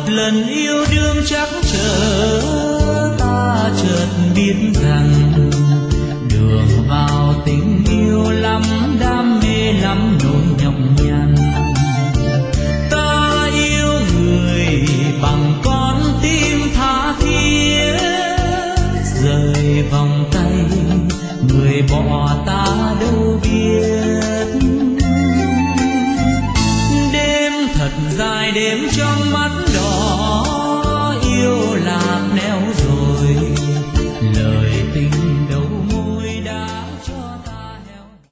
lần yêu đương chắc chờ ta chợt biết rằng đường vào tình yêu lắm đam mê lắm nỗi nhọc nhằn. Ta yêu người bằng con tim tha thiết, rời vòng tay người bỏ ta đâu biết. Đêm thật dài đêm trong mắt đỏ yêu lạc neo